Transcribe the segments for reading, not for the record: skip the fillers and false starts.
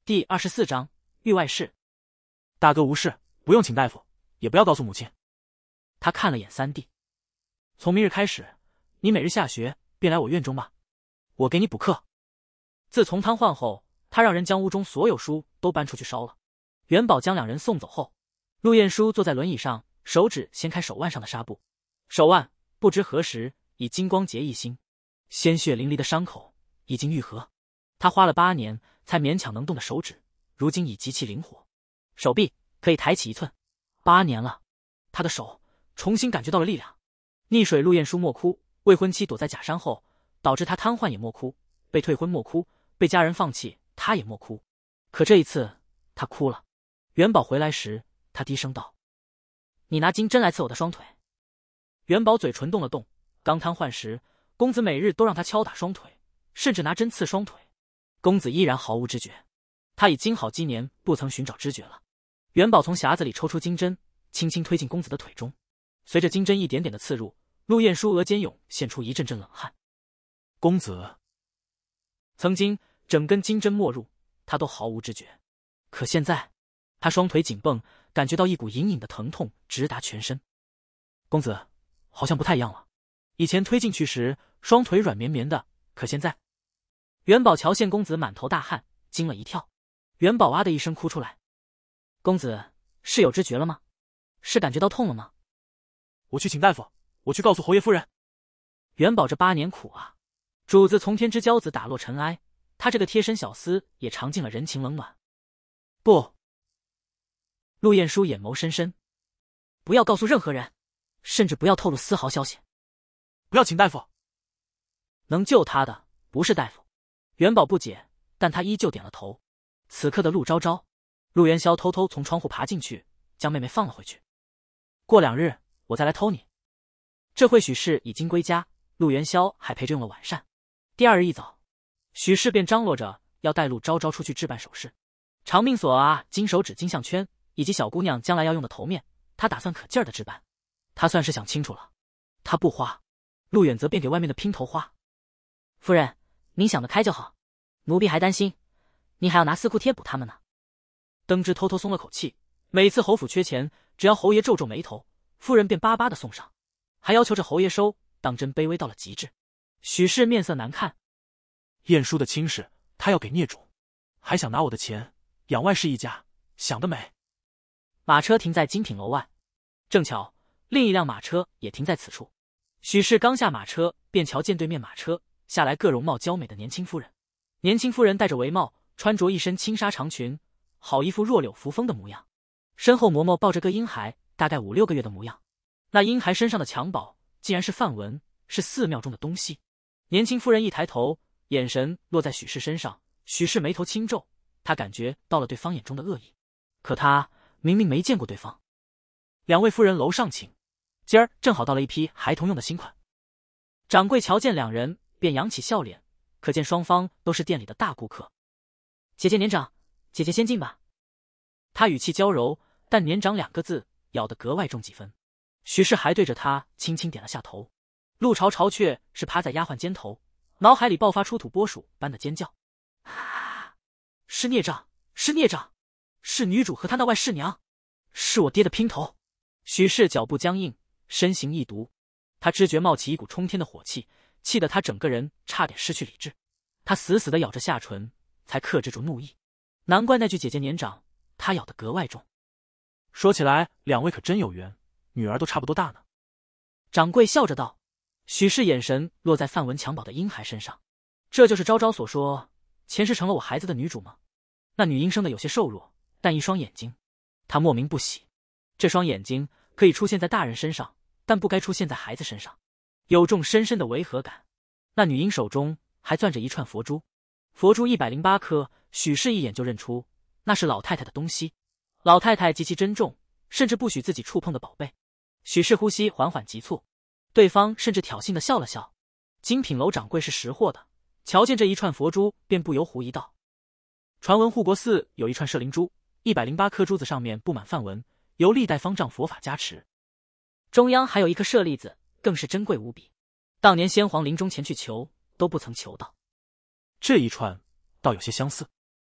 第24章狱外事。 大哥无事，不用请大夫，也不要告诉母亲。 他看了眼三弟，从明日开始，你每日下学便来我院中吧，我给你补课。自从瘫痪后，他让人将屋中所有书都搬出去烧了。元宝将两人送走后，陆晏殊坐在轮椅上，手指掀开手腕上的纱布，手腕不知何时已金光结一星，鲜血淋漓的伤口已经愈合。他花了8年才勉强能动的手指，如今已极其灵活，手臂可以抬起1寸。8年了，他的手重新感觉到了力量。溺水陆晏殊莫哭，未婚妻躲在假山后，导致他瘫痪也莫哭，被退婚莫哭，被家人放弃他也莫哭。可这一次他哭了。元宝回来时，他低声道：“你拿金针来刺我的双腿。”元宝嘴唇动了动，刚瘫痪时，公子每日都让他敲打双腿，甚至拿针刺双腿。公子依然毫无知觉，他已经好几年不曾寻找知觉了。元宝从匣子里抽出金针，轻轻推进公子的腿中，随着金针一点点的刺入，陆晏殊额间涌现出一阵阵冷汗。 公子曾经整根金针没入，他都毫无知觉，可现在他双腿紧绷，感觉到一股隐隐的疼痛直达全身。公子好像不太一样了，以前推进去时双腿软绵绵的，可现在……元宝瞧见公子满头大汗，惊了一跳。元宝啊的一声哭出来：“公子是有知觉了吗？是感觉到痛了吗？”“ 我去请大夫，我去告诉侯爷夫人。” 元宝这8年苦啊，主子从天之骄子打落尘埃，他这个贴身小厮也尝尽了人情冷暖。不，陆晏殊眼眸深深，不要告诉任何人，甚至不要透露丝毫消息。 不要请大夫， 能救他的不是大夫。元宝不解，但他依旧点了头。此刻的陆昭昭，陆元宵偷偷从窗户爬进去，将妹妹放了回去。过2日我再来偷你。这会许氏已经归家，陆元宵还陪着用了晚膳。第2日一早，许氏便张罗着要带陆昭昭出去置办首饰，长命锁啊、金手指、金项圈，以及小姑娘将来要用的头面，他打算可劲儿的置办。他算是想清楚了，他不花，陆远则便给外面的姘头花。夫人，您想得开就好，奴婢还担心您还要拿4库贴补他们呢。登之偷偷松了口气，每次侯府缺钱，只要侯爷皱皱眉头，夫人便巴巴的送上，还要求着侯爷收，当真卑微到了极致。许氏面色难看， 晏殊的亲事他要给孽种，还想拿我的钱养外室一家，想得美。 马车停在精品楼外，正巧另一辆马车也停在此处。许氏刚下马车，便瞧见对面马车下来个容貌娇美的年轻夫人。年轻夫人戴着围帽，穿着一身轻纱长裙，好一副弱柳扶风的模样。身后嬷嬷抱着个婴孩，大概5、6个月的模样。那婴孩身上的襁褓竟然是梵文，是寺庙中的东西。年轻夫人一抬头，眼神落在许氏身上，许氏眉头轻皱，她感觉到了对方眼中的恶意，可她明明没见过对方。2位夫人楼上请，今儿正好到了一批孩童用的新款。掌柜瞧见2人，便扬起笑脸，可见双方都是店里的大顾客。姐姐年长，姐姐先进吧。他语气娇柔，但年长2个字咬得格外重几分。许氏还对着他轻轻点了下头。陆朝朝却是趴在丫鬟肩头，脑海里爆发出土拨鼠般的尖叫：啊！是孽障，是孽障，是女主和她那外侍娘，是我爹的姘头。许氏脚步僵硬，身形一独，他知觉冒起一股冲天的火气，气得他整个人差点失去理智。他死死地咬着下唇，才克制住怒意。难怪那句姐姐年长，他咬得格外重。 说起来2位可真有缘，女儿都差不多大呢。 掌柜笑着道。许氏眼神落在范文襁褓的婴孩身上，这就是昭昭所说前世成了我孩子的女主吗？那女婴生的有些瘦弱，但一双眼睛，他莫名不喜。这双眼睛可以出现在大人身上，但不该出现在孩子身上，有种深深的违和感。那女婴手中还攥着一串佛珠，佛珠108颗，许氏一眼就认出那是老太太的东西。老太太极其珍重，甚至不许自己触碰的宝贝。许氏呼吸缓缓急促，对方甚至挑衅地笑了笑。精品楼掌柜是识货的，瞧见这一串佛珠，便不由狐疑道：传闻护国寺有一串摄灵珠，108颗珠子上面布满梵文，由历代方丈佛法加持。中央还有一颗舍利子，更是珍贵无比。当年先皇临终前去求，都不曾求到。 这一串倒有些相似。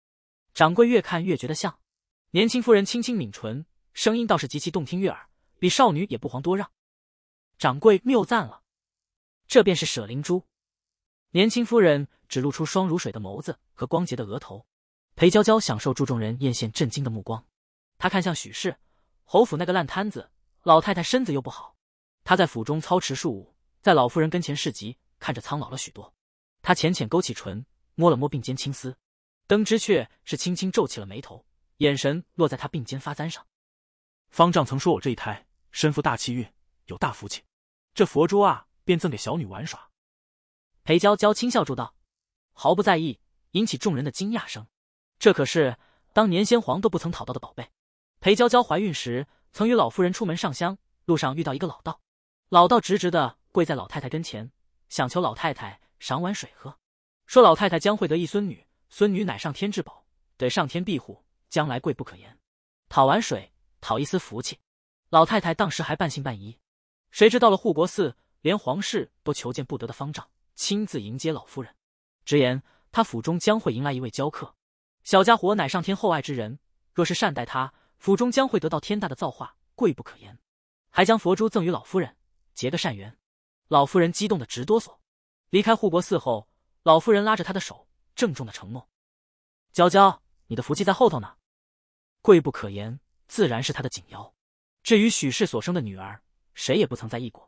掌柜越看越觉得像。年轻夫人轻轻抿唇，声音倒是极其动听悦耳，比少女也不遑多让。掌柜谬赞了，这便是舍灵珠。年轻夫人只露出双如水的眸子和光洁的额头。裴娇娇享受诸众人艳羡震惊的目光，她看向许氏，侯府那个烂摊子，老太太身子又不好，她在府中操持庶务，在老夫人跟前市集，看着苍老了许多。她浅浅勾起唇，摸了摸鬓间青丝，登之却是轻轻皱起了眉头，眼神落在她鬓间发簪上。 方丈曾说我这一胎身负大气运，有大福气，这佛珠啊，便赠给小女玩耍。 裴娇娇轻笑住道，毫不在意，引起众人的惊讶声。这可是当年先皇都不曾讨到的宝贝。裴娇娇怀孕时，曾与老夫人出门上香，路上遇到一个老道，老道直直的跪在老太太跟前，想求老太太赏碗水喝，说老太太将会得一孙女，孙女乃上天至宝，得上天庇护，将来贵不可言。讨碗水，讨一丝福气。老太太当时还半信半疑，谁知到了护国寺，连皇室都求见不得的方丈亲自迎接老夫人，直言他府中将会迎来一位娇客，小家伙乃上天厚爱之人，若是善待他，府中将会得到天大的造化，贵不可言。还将佛珠赠予老夫人，结个善缘。老夫人激动得直哆嗦。离开护国寺后，老夫人拉着他的手，郑重的承诺：娇娇，你的福气在后头呢。贵不可言，自然是他的紧要。至于许氏所生的女儿，谁也不曾在意过。